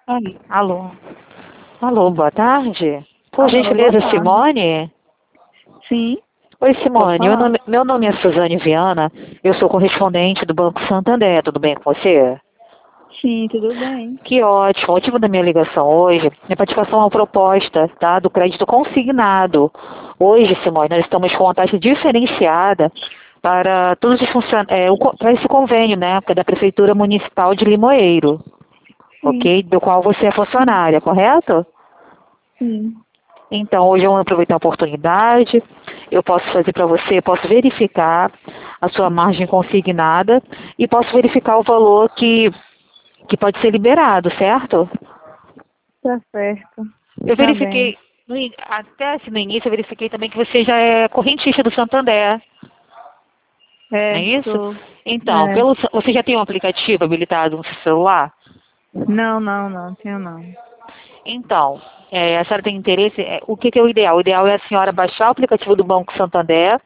Alô. Alô, boa tarde. Por Alô, boa gentileza, tarde. Simone? Sim, Oi, pode Simone. Meu falar. nome, meu nome é Suzane Viana. Eu sou correspondente do Banco Santander. Tudo bem com você? Sim, tudo bem. Que ótimo. O motivo da minha ligação hoje é para te passar uma proposta, tá? Do crédito consignado. Hoje, Simone, nós estamos com uma taxa diferenciada para todos os para esse convênio, né? Que é da Prefeitura Municipal de Limoeiro, Sim, ok? Do qual você é funcionária, correto? sim. Então, hoje eu vou aproveitar a oportunidade, eu posso fazer para você, posso verificar a sua margem consignada e posso verificar o valor que pode ser liberado, certo? Tá certo. Eu Tá bem. verifiquei, até assim, no início, eu verifiquei também que você já é correntista do Santander, não é isso? Certo. Então, É. você já tem um aplicativo habilitado no seu celular? Não, tenho não. Então, a senhora tem interesse? O que é o ideal? O ideal é a senhora baixar o aplicativo do Banco Santander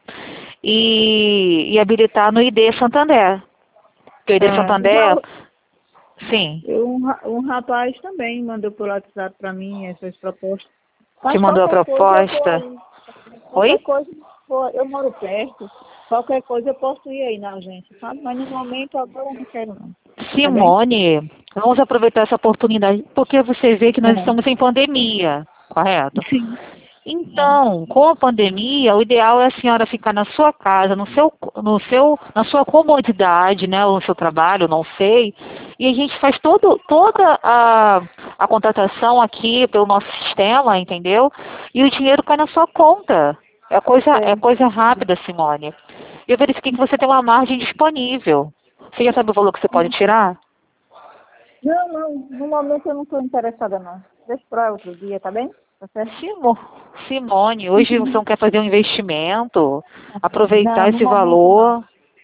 e habilitar no ID Santander. Porque o ID Tá. Santander, sim, Um rapaz também mandou por WhatsApp para mim essas propostas. te Mas mandou a qualquer coisa eu tô proposta. aí. Oi? Qualquer coisa, eu moro perto. Qualquer coisa eu posso ir aí na agência, sabe? Mas no momento agora eu não quero não. Tá bem? Simone, vamos aproveitar essa oportunidade, porque você vê que nós É. estamos em pandemia, correto? Sim. É. Então, com a pandemia, o ideal é a senhora ficar na sua casa, na sua comodidade, né, ou no seu trabalho, não sei, e a gente faz toda a contratação aqui pelo nosso sistema, entendeu? E o dinheiro cai na sua conta. É Sei. coisa rápida, Simone. Eu verifiquei que você tem uma margem disponível. Você já sabe o valor que você pode tirar? Não, no momento eu não estou interessada não. Deixa para outro dia, tá bem? Tá certo? Simo- Simone, hoje você não quer fazer um investimento, aproveitar Não, no esse momento não. valor.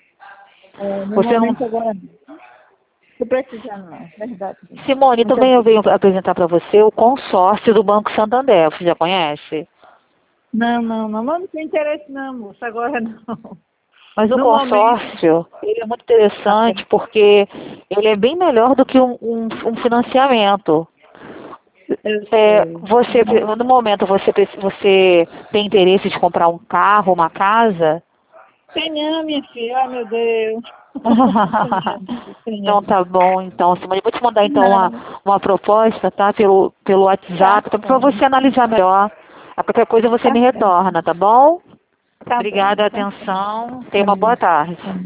No Você não. momento agora não. Estou precisando não, verdade. Simone, Muito também eu venho obrigada. apresentar para você o consórcio do Banco Santander. Você já conhece? Não, mas não tem interesse não, moça, agora não. Mas o No momento, consórcio, ele é muito tá interessante certo. porque ele é bem melhor do que um financiamento. Eu sei. No momento, você tem interesse de comprar um carro, uma casa? Tem não, minha filha, ai meu Deus. Tem Então não. tá bom, então, Simone, eu vou te mandar então Não, uma proposta, tá? Pelo tá WhatsApp, para bom. você analisar melhor. A qualquer coisa você Tá me certo. retorna, tá bom? Tá bem, Obrigada, tá atenção. Tenha uma boa certo. tarde.